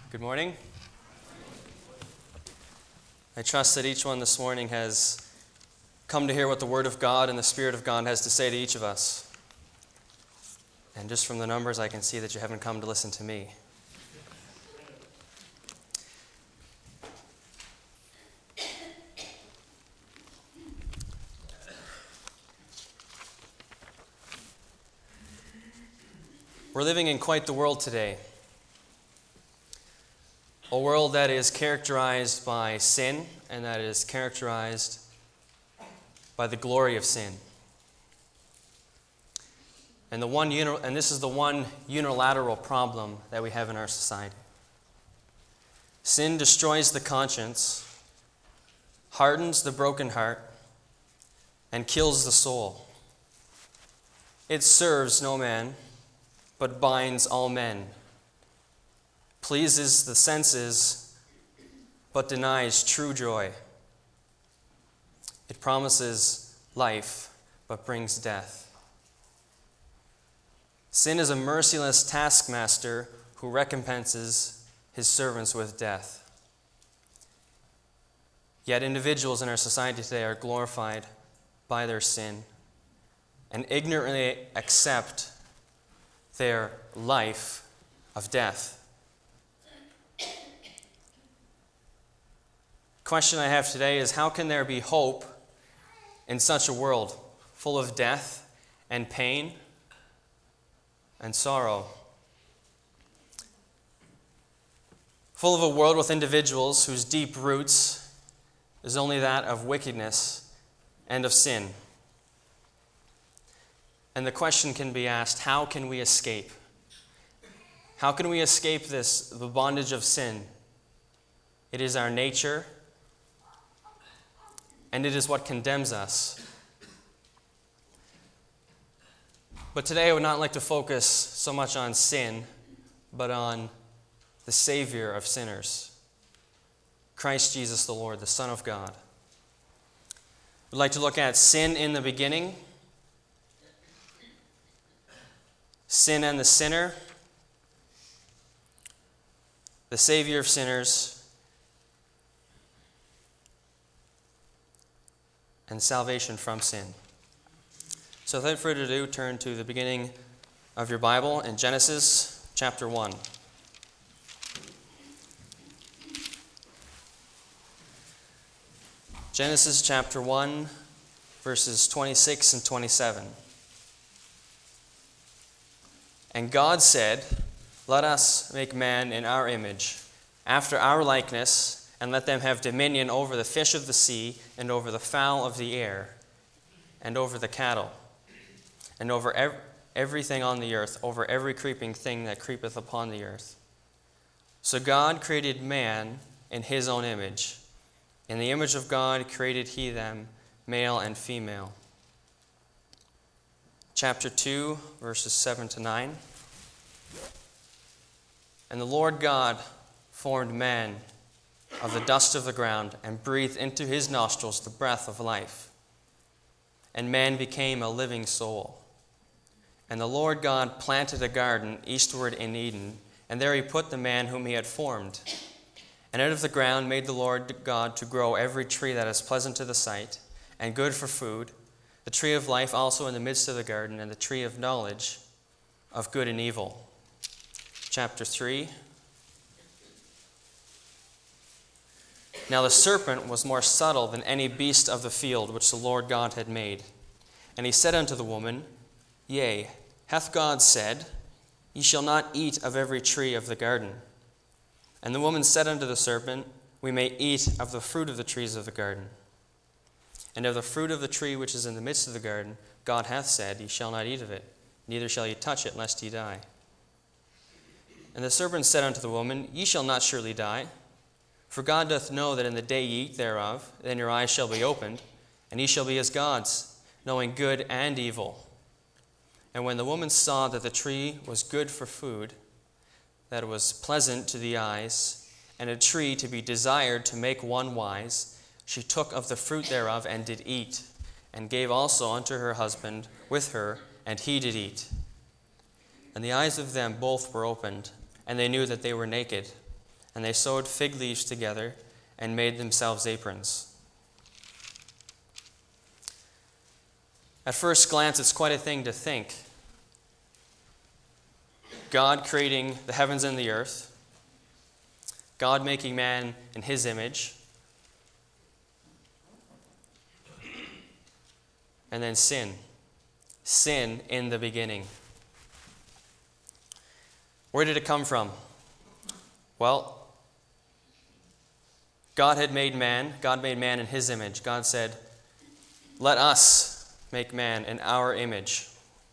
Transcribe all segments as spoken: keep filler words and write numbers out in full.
Good morning. I trust that each one this morning has come to hear what the Word of God and the Spirit of God has to say to each of us. And just from the numbers, I can see that you haven't come to listen to me. We're living in quite the world today. A world that is characterized by sin and that is characterized by the glory of sin. And the one uni- and this is the one unilateral problem that we have in our society. Sin destroys the conscience, hardens the broken heart, and kills the soul. It serves no man, but binds all men. Pleases the senses, but denies true joy. It promises life, but brings death. Sin is a merciless taskmaster who recompenses his servants with death. Yet individuals in our society today are glorified by their sin and ignorantly accept their life of death. The question I have today is, how can there be hope in such a world full of death and pain and sorrow? Full of a world with individuals whose deep roots is only that of wickedness and of sin. And the question can be asked, how can we escape? How can we escape this, the bondage of sin? It is our nature, and it is what condemns us. But today I would not like to focus so much on sin, but on the Savior of sinners, Christ Jesus the Lord, the Son of God. We'd like to look at sin in the beginning, sin and the sinner, the Savior of sinners, and salvation from sin. So without further ado, turn to the beginning of your Bible in Genesis chapter one. Genesis chapter one, verses twenty-six and twenty-seven. And God said, "Let us make man in our image, after our likeness, and let them have dominion over the fish of the sea, and over the fowl of the air, and over the cattle, and over ev- everything on the earth, over every creeping thing that creepeth upon the earth." So God created man in his own image. In the image of God created he them, male and female. Chapter two, verses seven to nine. And the Lord God formed man of the dust of the ground, and breathed into his nostrils the breath of life. And man became a living soul. And the Lord God planted a garden eastward in Eden, and there he put the man whom he had formed. And out of the ground made the Lord God to grow every tree that is pleasant to the sight, and good for food, the tree of life also in the midst of the garden, and the tree of knowledge of good and evil. Chapter three. Now the serpent was more subtle than any beast of the field which the Lord God had made. And he said unto the woman, Yea, hath God said, Ye shall not eat of every tree of the garden? And the woman said unto the serpent, We may eat of the fruit of the trees of the garden. And of the fruit of the tree which is in the midst of the garden, God hath said, Ye shall not eat of it, neither shall ye touch it, lest ye die. And the serpent said unto the woman, Ye shall not surely die. For God doth know that in the day ye eat thereof, then your eyes shall be opened, and ye shall be as gods, knowing good and evil. And when the woman saw that the tree was good for food, that it was pleasant to the eyes, and a tree to be desired to make one wise, she took of the fruit thereof and did eat, and gave also unto her husband with her, and he did eat. And the eyes of them both were opened, and they knew that they were naked. And they sewed fig leaves together and made themselves aprons. At first glance, it's quite a thing to think. God creating the heavens and the earth, God making man in his image, and then sin. Sin in the beginning. Where did it come from? Well, God had made man. God made man in his image. God said, let us make man in our image.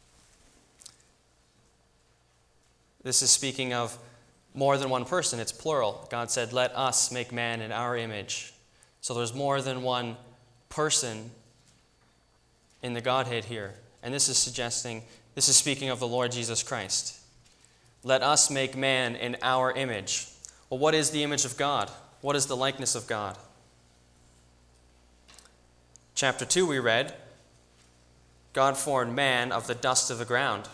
This is speaking of more than one person. It's plural. God said, let us make man in our image. So there's more than one person in the Godhead here. And this is suggesting, this is speaking of the Lord Jesus Christ. Let us make man in our image. Well, what is the image of God? What is the likeness of God? Chapter two we read, God formed man of the dust of the ground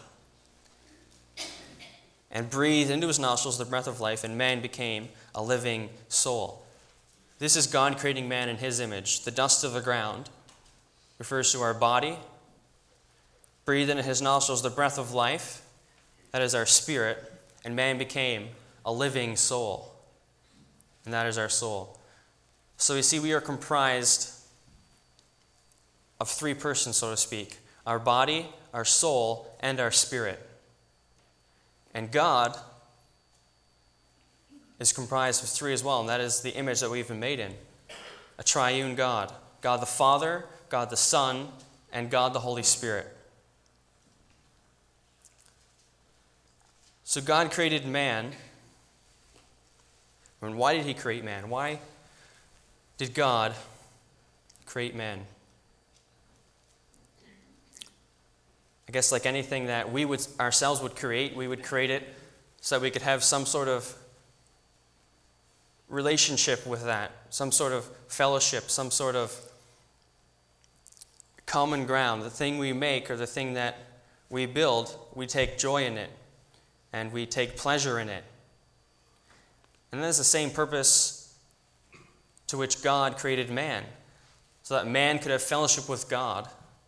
and breathed into his nostrils the breath of life, and man became a living soul. This is God creating man in his image. The dust of the ground refers to our body. Breathed into his nostrils the breath of life, that is our spirit, and man became a living soul. And that is our soul. So you see, we are comprised of three persons, so to speak. Our body, our soul, and our spirit. And God is comprised of three as well, and that is the image that we've been made in. A triune God. God the Father, God the Son, and God the Holy Spirit. So God created man. And why did he create man? Why did God create man? I guess like anything that we would ourselves would create, we would create it so that we could have some sort of relationship with that, some sort of fellowship, some sort of common ground. The thing we make or the thing that we build, we take joy in it and we take pleasure in it. And that is the same purpose to which God created man, so that man could have fellowship with God,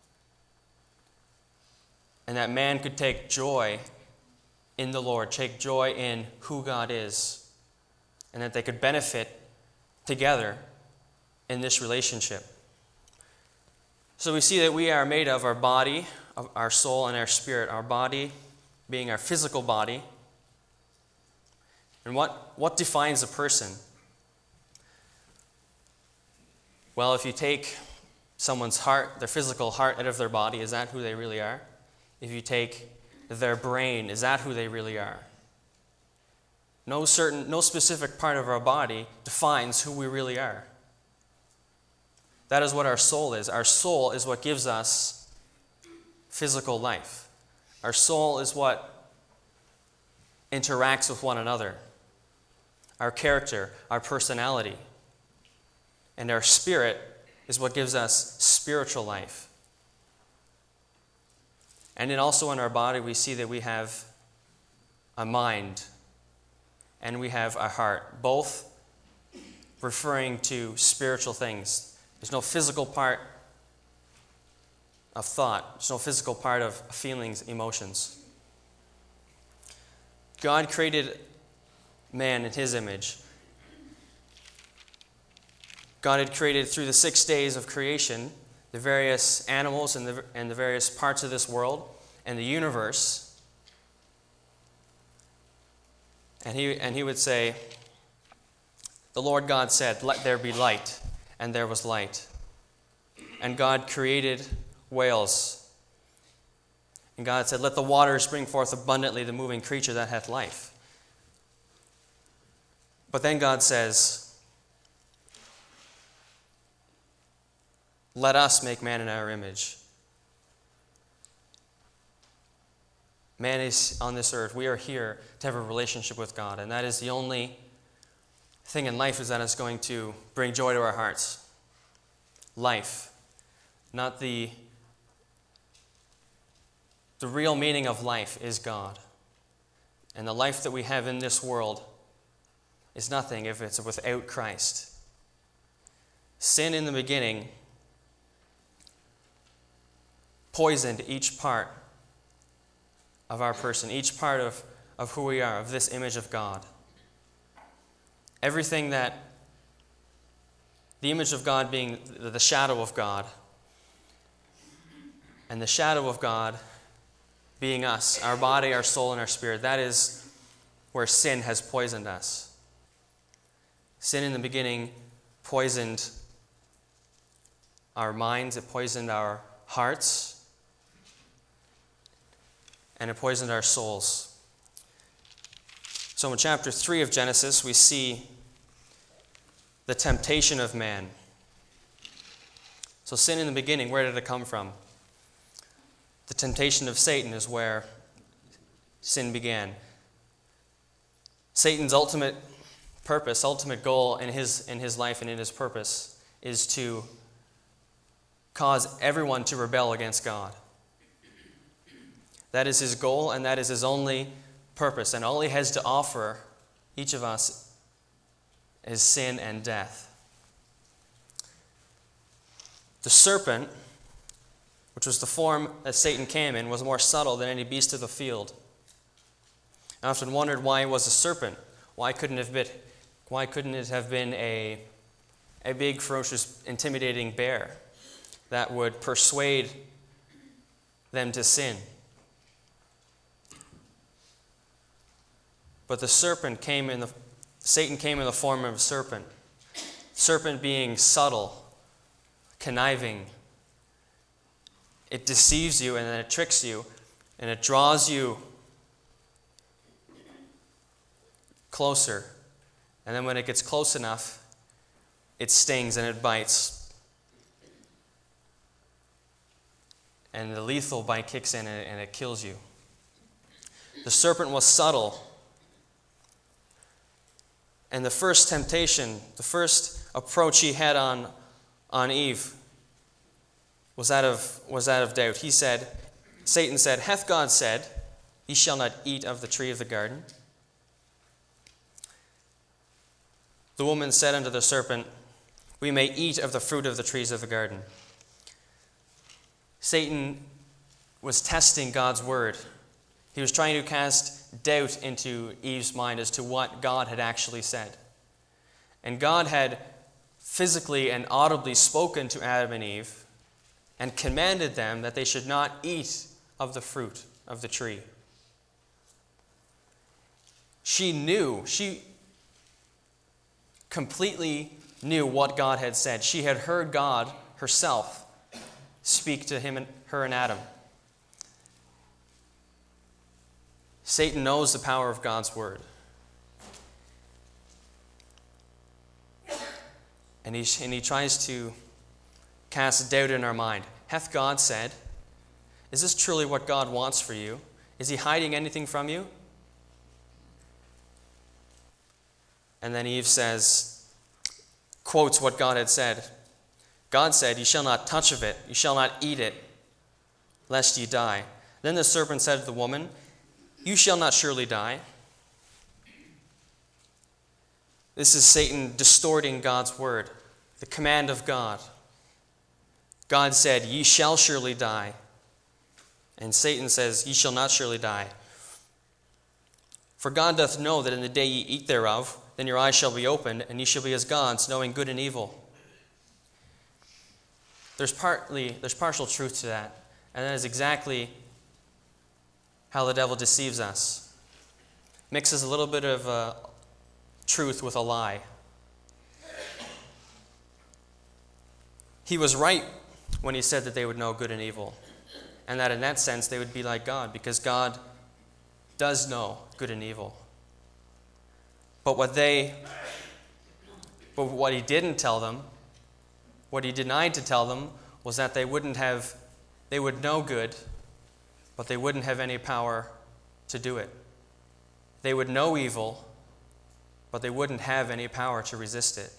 and that man could take joy in the Lord, take joy in who God is, and that they could benefit together in this relationship. So we see that we are made of our body, of our soul, and our spirit. Our body being our physical body. And what, what defines a person? Well, if you take someone's heart, their physical heart out of their body, is that who they really are? If you take their brain, is that who they really are? No certain, no specific part of our body defines who we really are. That is what our soul is. Our soul is what gives us physical life. Our soul is what interacts with one another. Our character, our personality. And our spirit is what gives us spiritual life. And then also in our body, we see that we have a mind and we have a heart, both referring to spiritual things. There's no physical part of thought. There's no physical part of feelings, emotions. God created man in his image. God had created through the six days of creation the various animals and the, and the various parts of this world and the universe. And he, and he would say, the Lord God said, let there be light, and there was light. And God created whales. And God said, let the waters bring forth abundantly the moving creature that hath life. But then God says, let us make man in our image. Man is on this earth. We are here to have a relationship with God. And that is the only thing in life is that it's going to bring joy to our hearts. Life. Not the... The real meaning of life is God. And the life that we have in this world is nothing if it's without Christ. Sin in the beginning poisoned each part of our person, each part of, of who we are, of this image of God. Everything that, the image of God being the shadow of God, and the shadow of God being us, our body, our soul, and our spirit, that is where sin has poisoned us. Sin in the beginning poisoned our minds, it poisoned our hearts, and it poisoned our souls. So in chapter three of Genesis, we see the temptation of man. So sin in the beginning, where did it come from? The temptation of Satan is where sin began. Satan's ultimate purpose, ultimate goal in his, in his life and in his purpose is to cause everyone to rebel against God. That is his goal, and that is his only purpose. And all he has to offer each of us is sin and death. The serpent, which was the form that Satan came in, was more subtle than any beast of the field. I often wondered why it was a serpent. Why couldn't it have been, why couldn't it have been a, a big, ferocious, intimidating bear that would persuade them to sin? But the serpent came in the Satan came in the form of a serpent. Serpent being subtle, conniving. It deceives you and then it tricks you and it draws you closer. And then when it gets close enough, it stings and it bites. And the lethal bite kicks in and it, and it kills you. The serpent was subtle. And the first temptation, the first approach he had on, on Eve was that of was that of doubt. He said, Satan said, "Hath God said, ye shall not eat of the tree of the garden?" The woman said unto the serpent, "We may eat of the fruit of the trees of the garden." Satan was testing God's word. He was trying to cast doubt into Eve's mind as to what God had actually said. And God had physically and audibly spoken to Adam and Eve and commanded them that they should not eat of the fruit of the tree. She knew, she completely knew what God had said. She had heard God herself speak to him and her and Adam. Satan knows the power of God's word. And he, and he tries to cast doubt in our mind. Hath God said? Is this truly what God wants for you? Is he hiding anything from you? And then Eve says, quotes what God had said. God said, "You shall not touch of it, you shall not eat it, lest ye die." Then the serpent said to the woman, "You shall not surely die." This is Satan distorting God's word, the command of God. God said, "Ye shall surely die." And Satan says, "Ye shall not surely die. For God doth know that in the day ye eat thereof, then your eyes shall be opened, and ye shall be as gods, knowing good and evil." There's partly, there's partial truth to that, and that is exactly how the devil deceives us. Mixes a little bit of uh, truth with a lie. He was right when he said that they would know good and evil, and that in that sense they would be like God, because God does know good and evil. But what they, but what he didn't tell them, what he denied to tell them, was that they wouldn't have, they would know good, but they wouldn't have any power to do it. They would know evil, but they wouldn't have any power to resist it.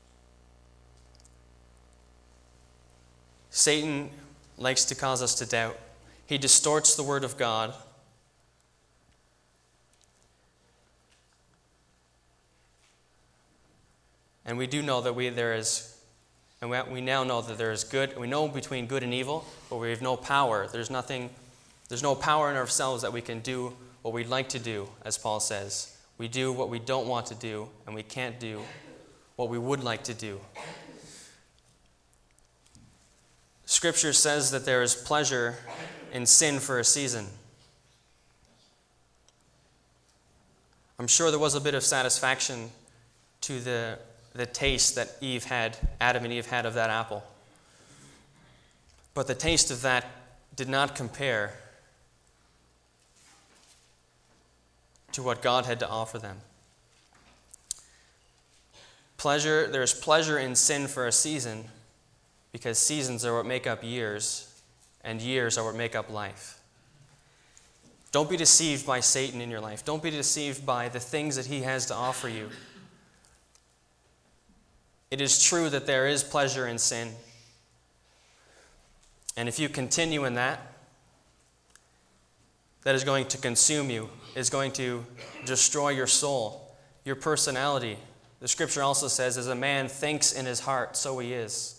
Satan likes to cause us to doubt. He distorts the word of God. And we do know that we there is, and we, we now know that there is good. We know between good and evil, but we have no power. There's nothing, there's no power in ourselves that we can do what we'd like to do, as Paul says. We do what we don't want to do, and we can't do what we would like to do. Scripture says that there is pleasure in sin for a season. I'm sure there was a bit of satisfaction to the, the taste that Eve had, Adam and Eve had of that apple. But the taste of that did not compare to what God had to offer them. Pleasure, there's pleasure in sin for a season, because seasons are what make up years, and years are what make up life. Don't be deceived by Satan in your life. Don't be deceived by the things that he has to offer you. It is true that there is pleasure in sin. And if you continue in that, that is going to consume you, is going to destroy your soul, your personality. The scripture also says, as a man thinks in his heart, so he is.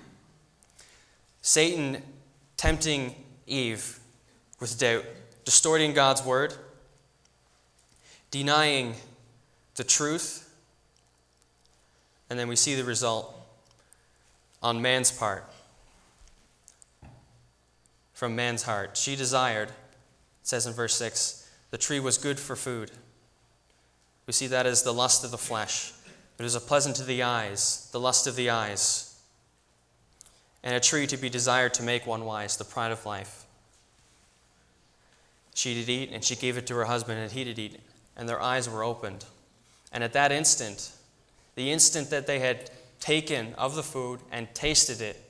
Satan tempting Eve with doubt, distorting God's word, denying the truth, and then we see the result on man's part, from man's heart. She desired, it says in verse six, the tree was good for food. We see that as the lust of the flesh. It is a pleasant to the eyes, the lust of the eyes, and a tree to be desired to make one wise, the pride of life. She did eat, and she gave it to her husband, and he did eat, and their eyes were opened. And at that instant, the instant that they had taken of the food and tasted it,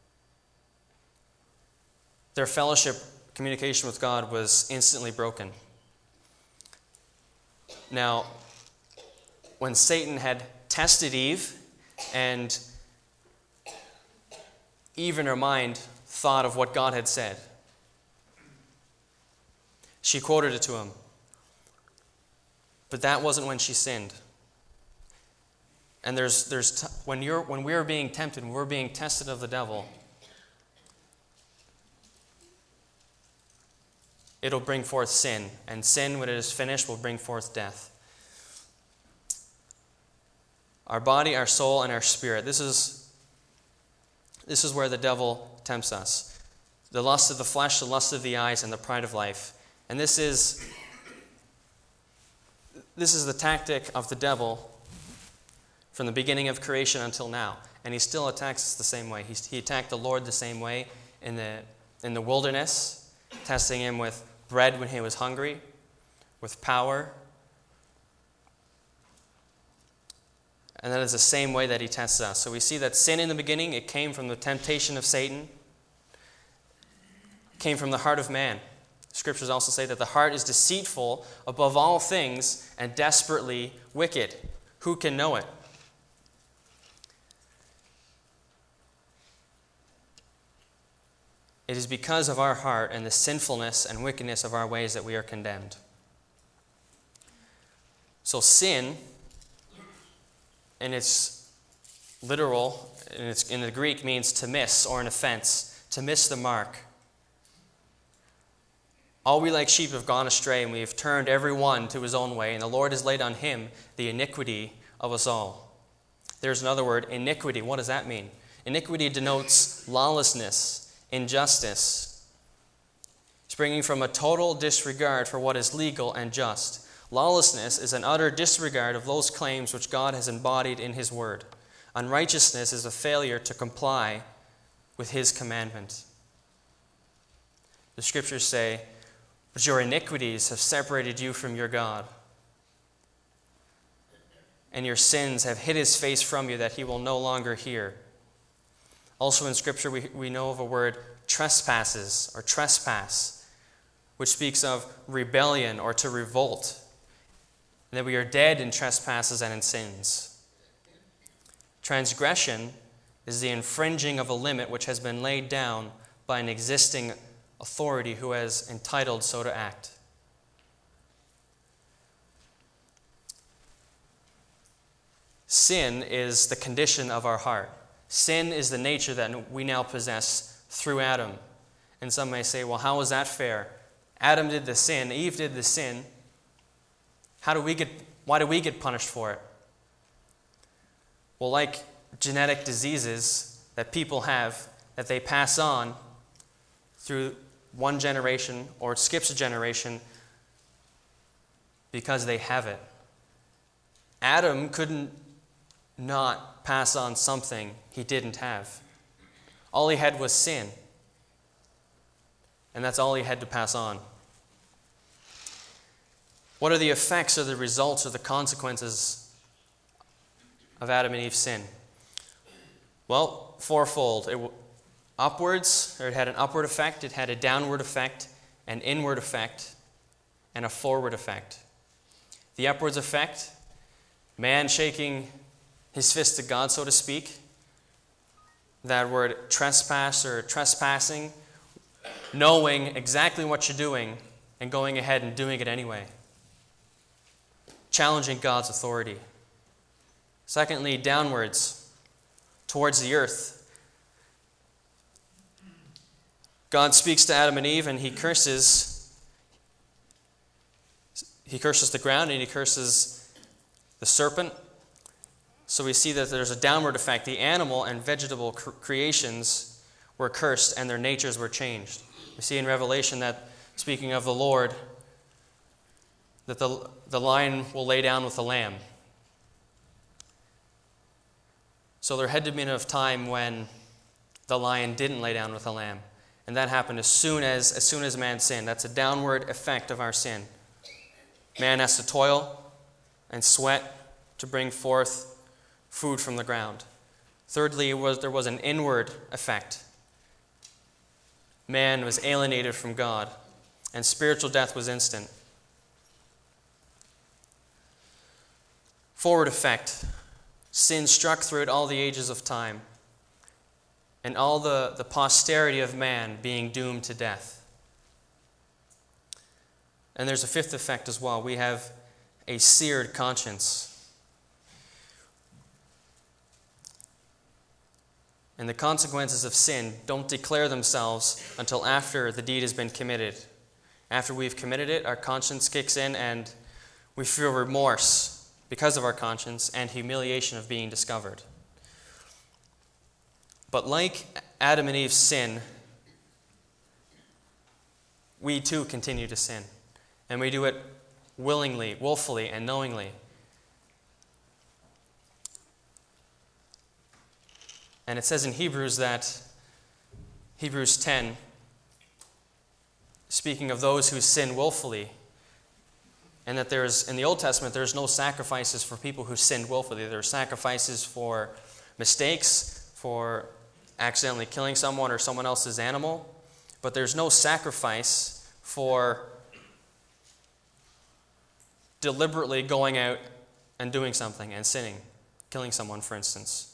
their fellowship, communication with God was instantly broken. Now, when Satan had tested Eve, and Eve in her mind thought of what God had said, she quoted it to him. But that wasn't when she sinned. And there's there's t- when you're when we're being tempted, when we're being tested of the devil, it'll bring forth sin, and sin, when it is finished, will bring forth death. Our body, our soul, and our spirit. This is this is where the devil tempts us. The lust of the flesh, the lust of the eyes, and the pride of life. And this is this is the tactic of the devil from the beginning of creation until now. And he still attacks us the same way. He, he attacked the Lord the same way in the in the wilderness, testing him with bread when he was hungry, with power. And that is the same way that he tests us. So we see that sin in the beginning, it came from the temptation of Satan. It came from the heart of man. Scriptures also say that the heart is deceitful above all things and desperately wicked. Who can know it? It is because of our heart and the sinfulness and wickedness of our ways that we are condemned. So sin, in its literal, in, its, in the Greek, means to miss or an offense, to miss the mark. All we like sheep have gone astray, and we have turned every one to his own way, and the Lord has laid on him the iniquity of us all. There's another word, iniquity. What does that mean? Iniquity denotes lawlessness, injustice, springing from a total disregard for what is legal and just. Lawlessness is an utter disregard of those claims which God has embodied in his word. Unrighteousness is a failure to comply with his commandment. The scriptures say, but your iniquities have separated you from your God, and your sins have hid his face from you that he will no longer hear. Also in Scripture, we, we know of a word, trespasses, or trespass, which speaks of rebellion or to revolt, and that we are dead in trespasses and in sins. Transgression is the infringing of a limit which has been laid down by an existing authority who has entitled so to act. sin is the condition of our heart. Sin is the nature that we now possess through Adam. And some may say, well, how is that fair? Adam did the sin, Eve did the sin. How do we get, why do we get punished for it? Well, like genetic diseases that people have, that they pass on through one generation, or it skips a generation because they have it. Adam couldn't not pass on something he didn't have. All he had was sin. And that's all he had to pass on. What are the effects or the results or the consequences of Adam and Eve's sin? Well, fourfold. It, upwards, or it had an upward effect, it had a downward effect, an inward effect, and a forward effect. The upwards effect, man shaking his fist at God, so to speak. That word trespass or trespassing, knowing exactly what you're doing and going ahead and doing it anyway. Challenging God's authority. Secondly, downwards, towards the earth. God speaks to Adam and Eve and he curses he curses the ground and he curses the serpent. So we see that there's a downward effect. The animal and vegetable cr- creations were cursed and their natures were changed. We see in Revelation that, speaking of the Lord, that the, the lion will lay down with the lamb. So there had to be enough time when the lion didn't lay down with the lamb. And that happened as soon as, as soon as man sinned. That's a downward effect of our sin. Man has to toil and sweat to bring forth food from the ground. Thirdly, it was, there was an inward effect. Man was alienated from God, and spiritual death was instant. Forward effect. Sin struck throughout all the ages of time, and all the, the posterity of man being doomed to death. And there's a fifth effect as well. We have a seared conscience. And the consequences of sin don't declare themselves until after the deed has been committed. After we've committed it, our conscience kicks in and we feel remorse because of our conscience and humiliation of being discovered. But like Adam and Eve's sin, we too continue to sin. And we do it willingly, willfully, and knowingly. And it says in Hebrews that, Hebrews ten, speaking of those who sin willfully, and that there's, in the Old Testament, there's no sacrifices for people who sinned willfully. There are sacrifices for mistakes, for accidentally killing someone or someone else's animal, but there's no sacrifice for deliberately going out and doing something and sinning, killing someone, for instance.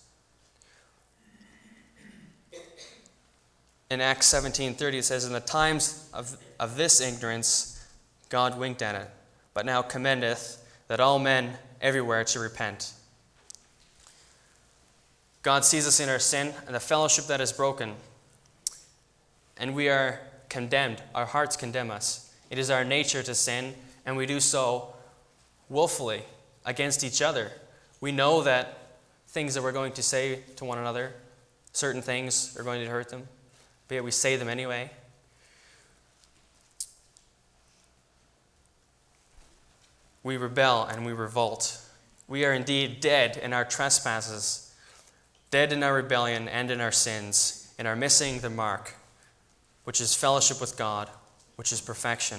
In Acts seventeen thirty, it says, "In the times of, of this ignorance, God winked at it, but now commendeth that all men everywhere should repent." God sees us in our sin and the fellowship that is broken, and we are condemned. Our hearts condemn us. It is our nature to sin, and we do so willfully against each other. We know that things that we're going to say to one another, certain things are going to hurt them, but yet we say them anyway. We rebel and we revolt. We are indeed dead in our trespasses, dead in our rebellion and in our sins, and are missing the mark, which is fellowship with God, which is perfection.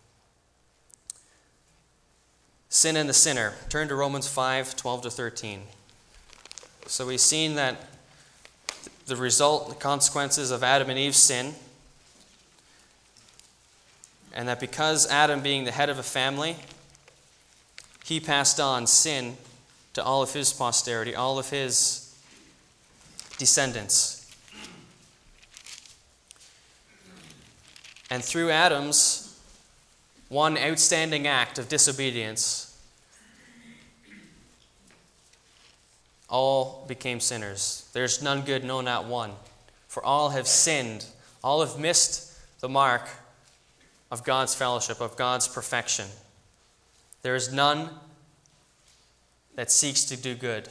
Sin and the sinner. Turn to Romans five, twelve to thirteen. So we've seen that the result, the consequences of Adam and Eve's sin, and that because Adam, being the head of a family, he passed on sin to all of his posterity, all of his descendants. And through Adam's one outstanding act of disobedience, all became sinners. There's none good, no, not one. For all have sinned. All have missed the mark of God's fellowship, of God's perfection. There is none that seeks to do good.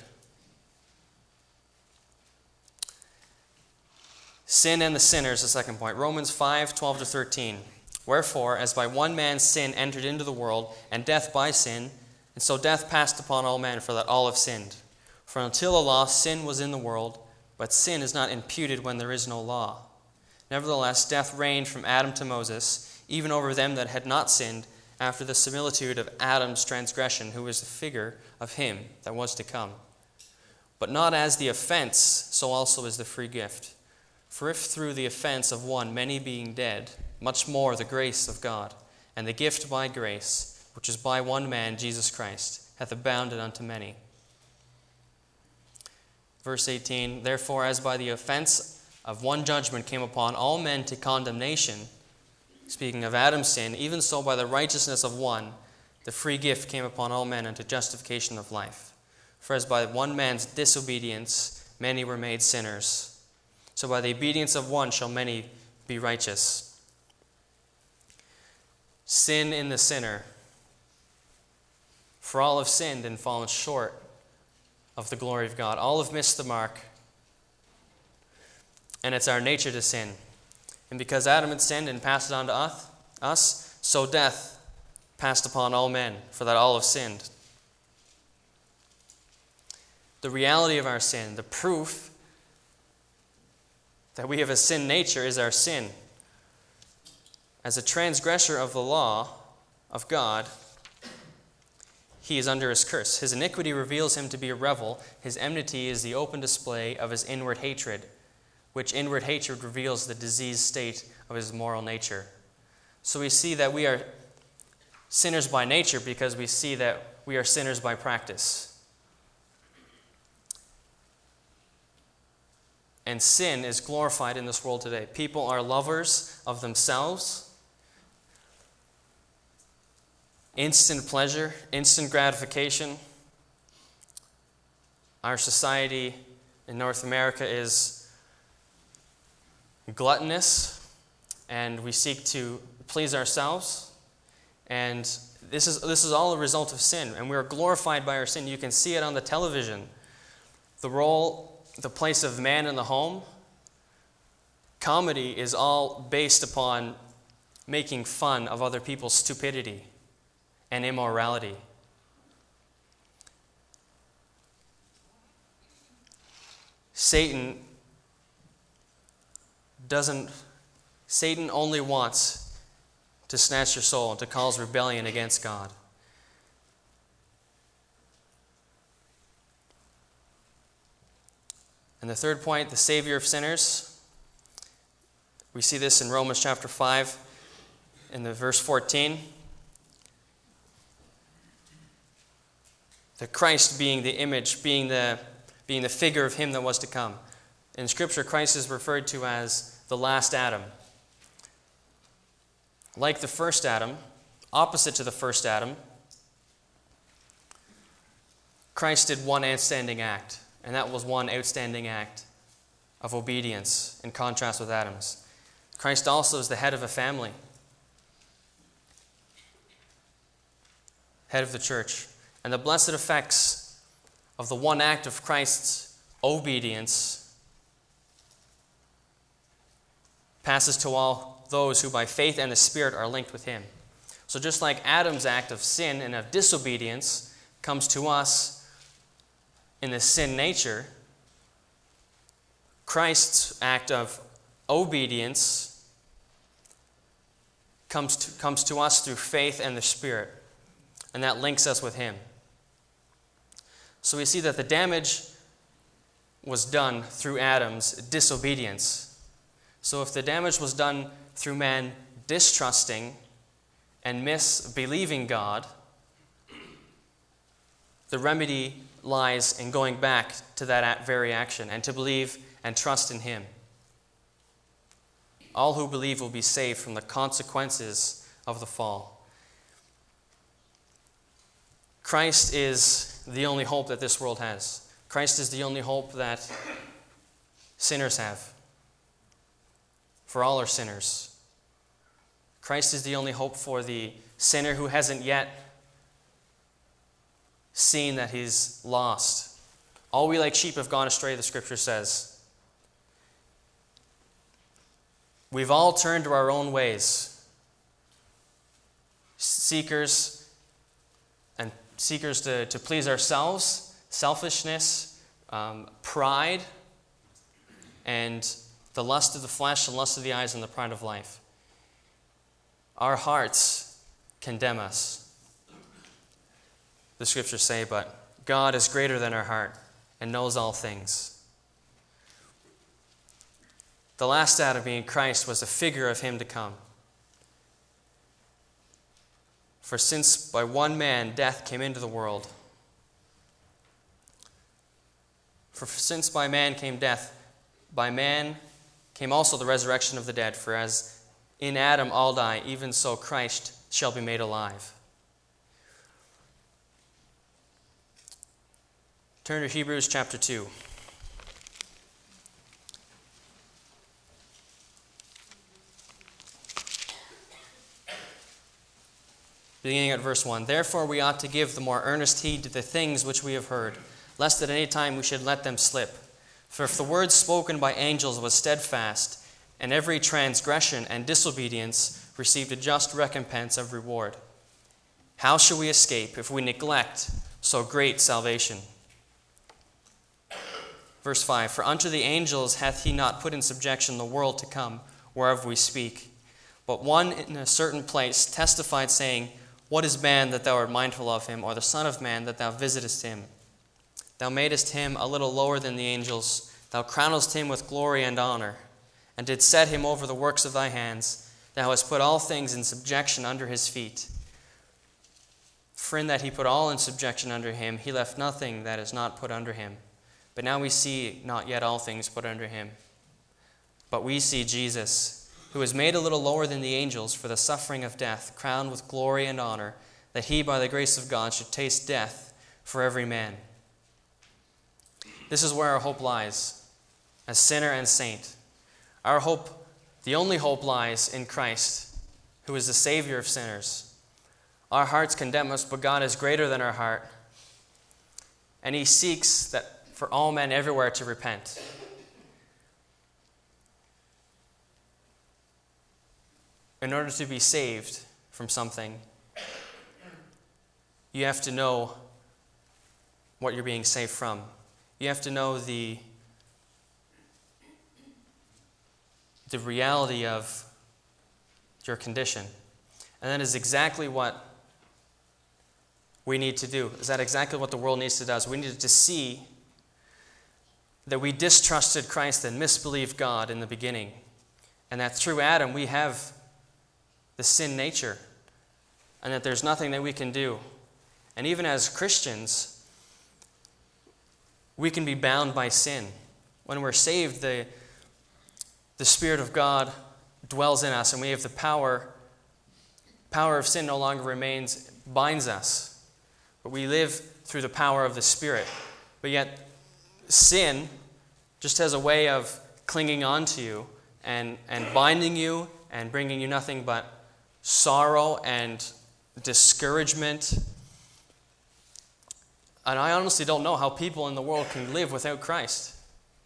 Sin and the sinner is the second point. Romans five, twelve to thirteen. Wherefore, as by one man's sin entered into the world, and death by sin, and so death passed upon all men, for that all have sinned. For until the law, sin was in the world, but sin is not imputed when there is no law. Nevertheless, death reigned from Adam to Moses, even over them that had not sinned, after the similitude of Adam's transgression, who is the figure of him that was to come. But not as the offense, so also is the free gift. For if through the offense of one many being dead, much more the grace of God, and the gift by grace, which is by one man, Jesus Christ, hath abounded unto many. Verse eighteen, therefore as by the offense of one judgment came upon all men to condemnation, speaking of Adam's sin, even so by the righteousness of one, the free gift came upon all men unto justification of life. For as by one man's disobedience many were made sinners, so by the obedience of one shall many be righteous. Sin in the sinner. For all have sinned and fallen short of the glory of God. All have missed the mark. And it's our nature to sin. And because Adam had sinned and passed it on to us, us, so death passed upon all men, for that all have sinned. The reality of our sin, the proof that we have a sin nature, is our sin. As a transgressor of the law of God, he is under his curse. His iniquity reveals him to be a rebel. His enmity is the open display of his inward hatred, which inward hatred reveals the diseased state of his moral nature. So we see that we are sinners by nature because we see that we are sinners by practice. And sin is glorified in this world today. People are lovers of themselves, instant pleasure, instant gratification. Our society in North America is gluttonous, and we seek to please ourselves. And this is this is all a result of sin, and we are glorified by our sin. You can see it on the television. The role The place of man in the home. Comedy is all based upon making fun of other people's stupidity and immorality. Satan doesn't, Satan only wants to snatch your soul and to cause rebellion against God. And the third point, the Savior of sinners. We see this in Romans chapter five, in the verse fourteen. The Christ being the image, being the, being the figure of him that was to come. In Scripture, Christ is referred to as the last Adam. Like the first Adam, opposite to the first Adam, Christ did one outstanding act. And that was one outstanding act of obedience in contrast with Adam's. Christ also is the head of a family, head of the church. And the blessed effects of the one act of Christ's obedience passes to all those who by faith and the Spirit are linked with him. So just like Adam's act of sin and of disobedience comes to us in the sin nature, Christ's act of obedience comes to, comes to us through faith and the Spirit, and that links us with him. So we see that the damage was done through Adam's disobedience. So if the damage was done through man distrusting and misbelieving God, the remedy lies in going back to that very action and to believe and trust in him. All who believe will be saved from the consequences of the fall. Christ is the only hope that this world has. Christ is the only hope that sinners have. For all are sinners. Christ is the only hope for the sinner who hasn't yet seen that he's lost. All we like sheep have gone astray, the Scripture says. We've all turned to our own ways. Seekers and seekers to, to please ourselves, selfishness, um, pride, and the lust of the flesh, the lust of the eyes, and the pride of life. Our hearts condemn us. The Scriptures say, but God is greater than our heart and knows all things. The last Adam, being Christ, was a figure of him to come. For since by one man death came into the world, for since by man came death, by man came also the resurrection of the dead. For as in Adam all die, even so Christ shall be made alive. Turn to Hebrews chapter two. Beginning at verse one. Therefore we ought to give the more earnest heed to the things which we have heard, lest at any time we should let them slip. For if the word spoken by angels was steadfast, and every transgression and disobedience received a just recompense of reward, how shall we escape if we neglect so great salvation? Verse five, for unto the angels hath he not put in subjection the world to come, whereof we speak. But one in a certain place testified, saying, what is man that thou art mindful of him, or the son of man that thou visitest him? Thou madest him a little lower than the angels. Thou crownest him with glory and honor, and didst set him over the works of thy hands. Thou hast put all things in subjection under his feet. For in that he put all in subjection under him, he left nothing that is not put under him. But now we see not yet all things put under him. But we see Jesus, who was made a little lower than the angels for the suffering of death, crowned with glory and honor, that he, by the grace of God, should taste death for every man. This is where our hope lies, as sinner and saint. Our hope, the only hope, lies in Christ, who is the Savior of sinners. Our hearts condemn us, but God is greater than our heart, and he seeks that for all men everywhere to repent. In order to be saved from something, you have to know what you're being saved from. You have to know the, the reality of your condition. And that is exactly what we need to do. Is that exactly what the world needs to do? We need to see that we distrusted Christ and misbelieved God in the beginning. And that through Adam we have the sin nature, and that there's nothing that we can do. And even as Christians, we can be bound by sin. When we're saved, the, the Spirit of God dwells in us, and we have the power. Power of sin no longer remains, binds us. But we live through the power of the Spirit. But yet, sin just has a way of clinging on to you and, and binding you and bringing you nothing but sorrow and discouragement. And I honestly don't know how people in the world can live without Christ.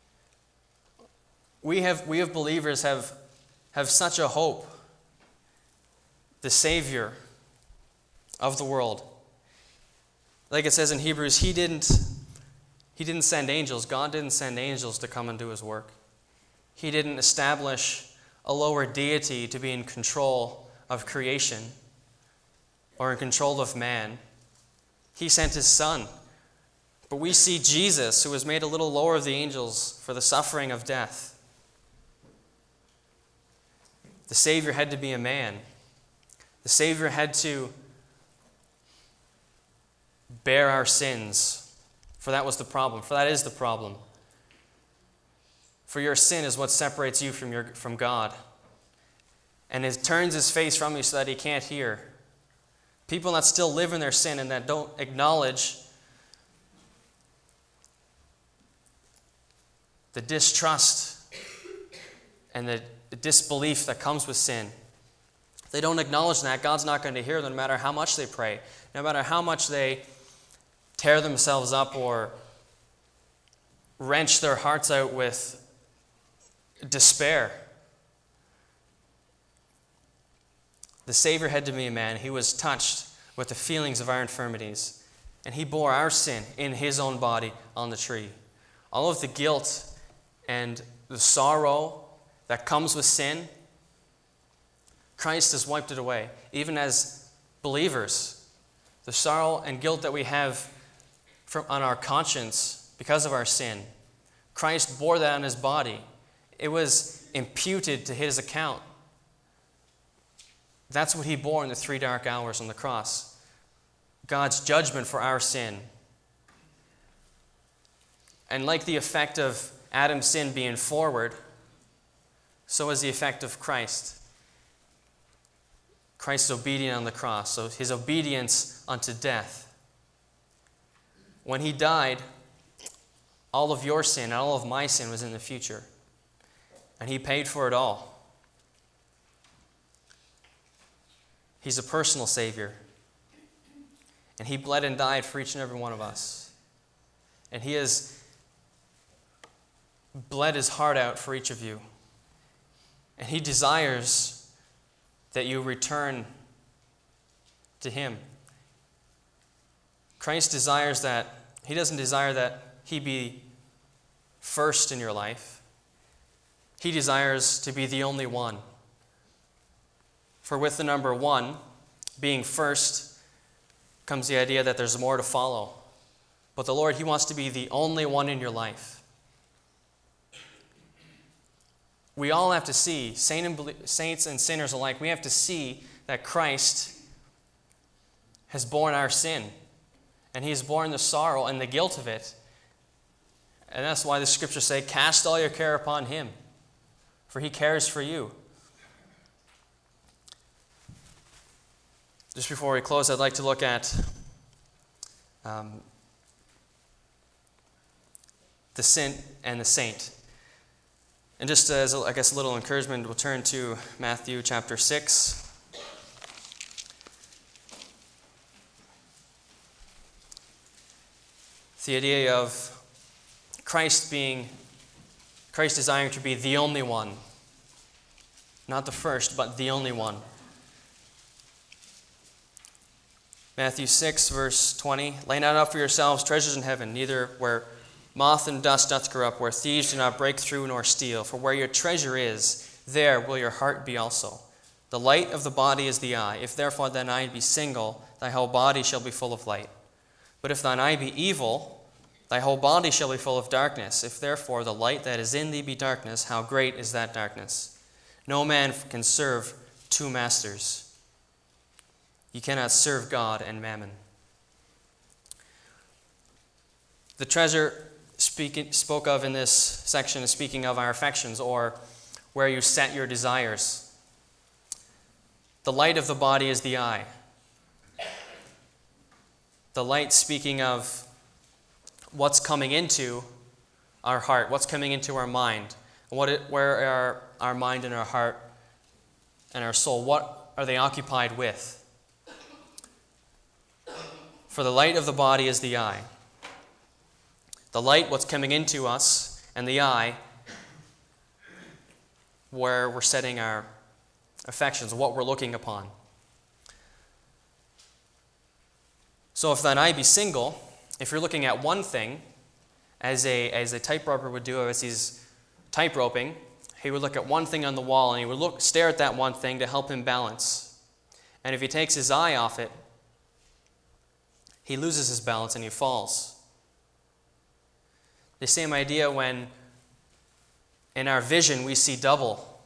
We have we have believers have have such a hope. The Savior of the world. Like it says in Hebrews, he didn't he didn't send angels. God didn't send angels to come and do his work. He didn't establish a lower deity to be in control of creation or in control of man. He sent his Son. But we see Jesus, who was made a little lower of the angels for the suffering of death. The Savior had to be a man. The Savior had to bear our sins, for that was the problem, for that is the problem. For your sin is what separates you from, your, from God. And it turns his face from you so that he can't hear. People that still live in their sin and that don't acknowledge the distrust and the, the disbelief that comes with sin. If they don't acknowledge that, God's not going to hear them no matter how much they pray, no matter how much they tear themselves up or wrench their hearts out with despair. The Savior had to be a man. He was touched with the feelings of our infirmities, and he bore our sin in his own body on the tree. All of the guilt and the sorrow that comes with sin, Christ has wiped it away. Even as believers, the sorrow and guilt that we have from, on our conscience because of our sin, Christ bore that on his body. It was imputed to his account. That's what he bore in the three dark hours on the cross. God's judgment for our sin. And like the effect of Adam's sin being forward, so is the effect of Christ. Christ's obedience on the cross, so his obedience unto death. When he died, all of your sin and all of my sin was in the future. And he paid for it all. He's a personal Savior. And he bled and died for each and every one of us. And he has bled his heart out for each of you. And he desires that you return to him. Christ desires that, he doesn't desire that he be first in your life. He desires to be the only one. For with the number one being first comes the idea that there's more to follow. But the Lord, he wants to be the only one in your life. We all have to see, saints and sinners alike, we have to see that Christ has borne our sin. And he has borne the sorrow and the guilt of it. And that's why the scriptures say, cast all your care upon him, for he cares for you. Just before we close, I'd like to look at um, the sin and the saint. And just as, I guess, a little encouragement, we'll turn to Matthew chapter six. The idea of Christ being, Christ desiring to be the only one. Not the first, but the only one. Matthew six, verse twenty, lay not up for yourselves treasures in heaven, neither where moth and dust doth corrupt, where thieves do not break through nor steal. For where your treasure is, there will your heart be also. The light of the body is the eye. If therefore thine eye be single, thy whole body shall be full of light. But if thine eye be evil, thy whole body shall be full of darkness. If therefore the light that is in thee be darkness, how great is that darkness? No man can serve two masters. You cannot serve God and mammon. The treasure speak, spoke of in this section is speaking of our affections, or where you set your desires. The light of the body is the eye. The light speaking of what's coming into our heart, what's coming into our mind. What it, where are our mind and our heart and our soul, what are they occupied with? For the light of the body is the eye. The light, what's coming into us, and the eye, where we're setting our affections, what we're looking upon. So if thine eye be single, if you're looking at one thing, as a, as a typewriter would do as he's type roping, he would look at one thing on the wall and he would look, stare at that one thing to help him balance. And if he takes his eye off it, he loses his balance and he falls. The same idea when in our vision we see double.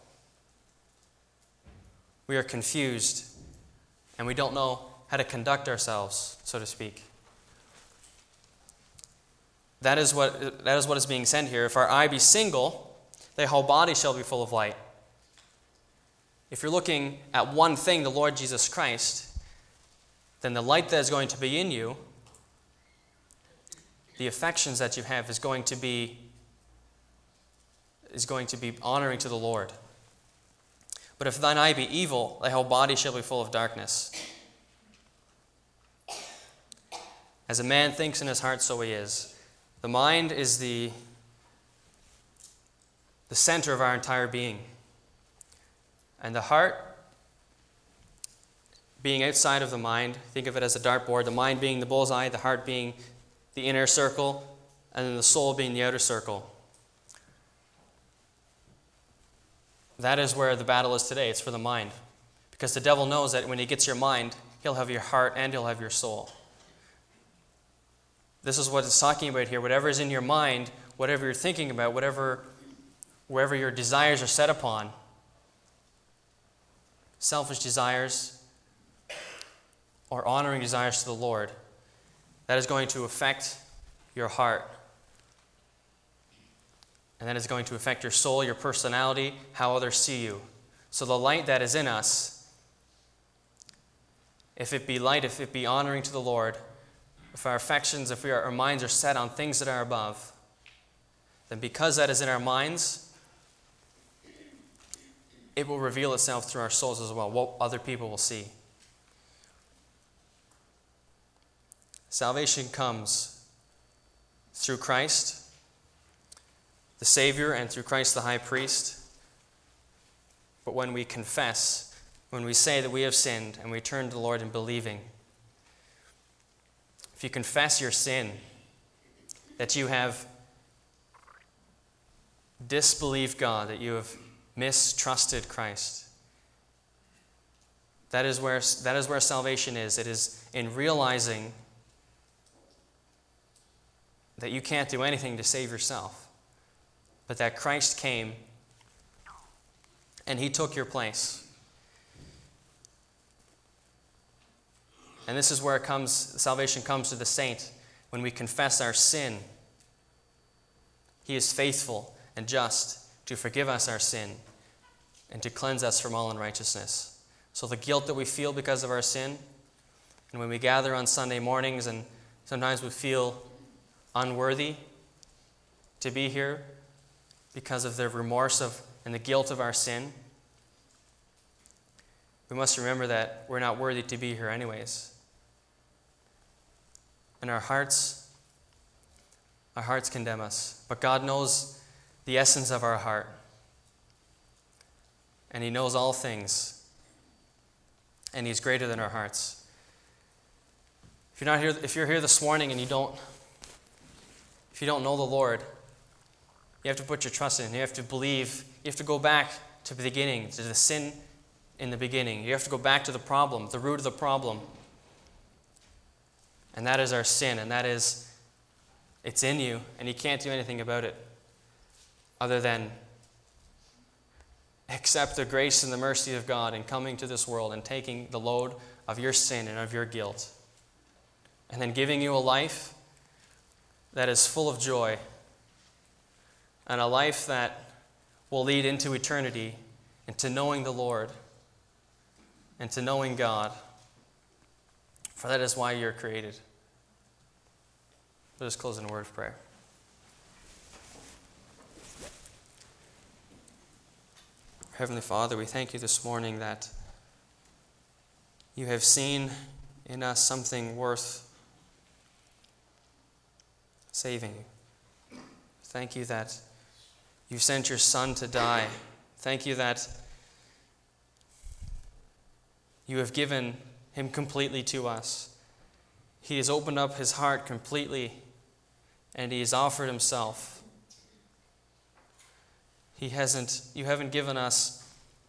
We are confused and we don't know how to conduct ourselves, so to speak. That is what that is what is being said here. If our eye be single, thy whole body shall be full of light. If you're looking at one thing, the Lord Jesus Christ, then the light that is going to be in you, the affections that you have, is going to be is going to be honoring to the Lord. But if thine eye be evil, thy whole body shall be full of darkness. As a man thinks in his heart, so he is. The mind is the, the center of our entire being. And the heart, being outside of the mind, think of it as a dartboard, the mind being the bullseye, the heart being the inner circle, and then the soul being the outer circle. That is where the battle is today. It's for the mind. Because the devil knows that when he gets your mind, he'll have your heart and he'll have your soul. This is what it's talking about here. Whatever is in your mind, whatever you're thinking about, whatever, wherever your desires are set upon, selfish desires or honoring desires to the Lord, that is going to affect your heart. And that is going to affect your soul, your personality, how others see you. So the light that is in us, if it be light, if it be honoring to the Lord, if our affections, if we are, our minds are set on things that are above, then because that is in our minds, it will reveal itself through our souls as well, what other people will see. Salvation comes through Christ, the Savior, and through Christ the High Priest. But when we confess, when we say that we have sinned and we turn to the Lord in believing, if you confess your sin, that you have disbelieved God, that you have mistrusted Christ, that is where, that is where salvation is. It is in realizing that you can't do anything to save yourself, but that Christ came and he took your place. And this is where it comes, salvation comes to the saint. When we confess our sin, he is faithful and just to forgive us our sin and to cleanse us from all unrighteousness. So the guilt that we feel because of our sin, and when we gather on Sunday mornings and sometimes we feel unworthy to be here because of the remorse of and the guilt of our sin, we must remember that we're not worthy to be here anyways. And our hearts, our hearts condemn us. But God knows the essence of our heart. And he knows all things. And he's greater than our hearts. If you're not here, if you're here this morning and you don't, if you don't know the Lord, you have to put your trust in him. You have to believe. You have to go back to the beginning, to the sin in the beginning. You have to go back to the problem, the root of the problem. And that is our sin, and that is, it's in you, and you can't do anything about it other than accept the grace and the mercy of God in coming to this world and taking the load of your sin and of your guilt, and then giving you a life that is full of joy, and a life that will lead into eternity, into knowing the Lord, and to knowing God. For that is why you're created. Let us close in a word of prayer. Heavenly Father, we thank you this morning that you have seen in us something worth saving. Thank you that you sent your Son to die. Thank you that you have given him completely to us. He has opened up his heart completely, and he has offered himself. He hasn't, you haven't given us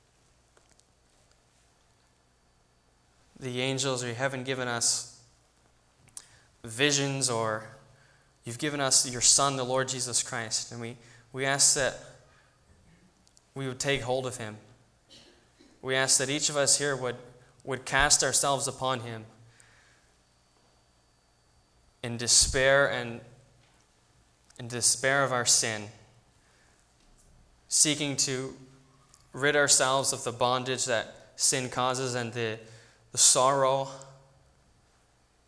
the angels, or you haven't given us visions, or you've given us your Son, the Lord Jesus Christ. And we, we ask that we would take hold of him. We ask that each of us here would, would cast ourselves upon him in despair and in despair of our sin, seeking to rid ourselves of the bondage that sin causes and the, the sorrow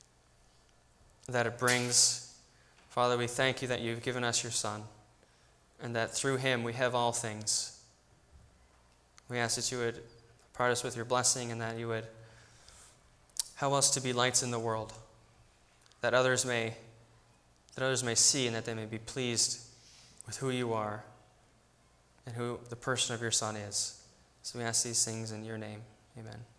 that it brings. Father, we thank you that you've given us your Son. and that through him we have all things. We ask that you would part us with your blessing, and that you would help us to be lights in the world, that others may that others may see, and that they may be pleased with who you are and who the person of your Son is. So we ask these things in your name. Amen.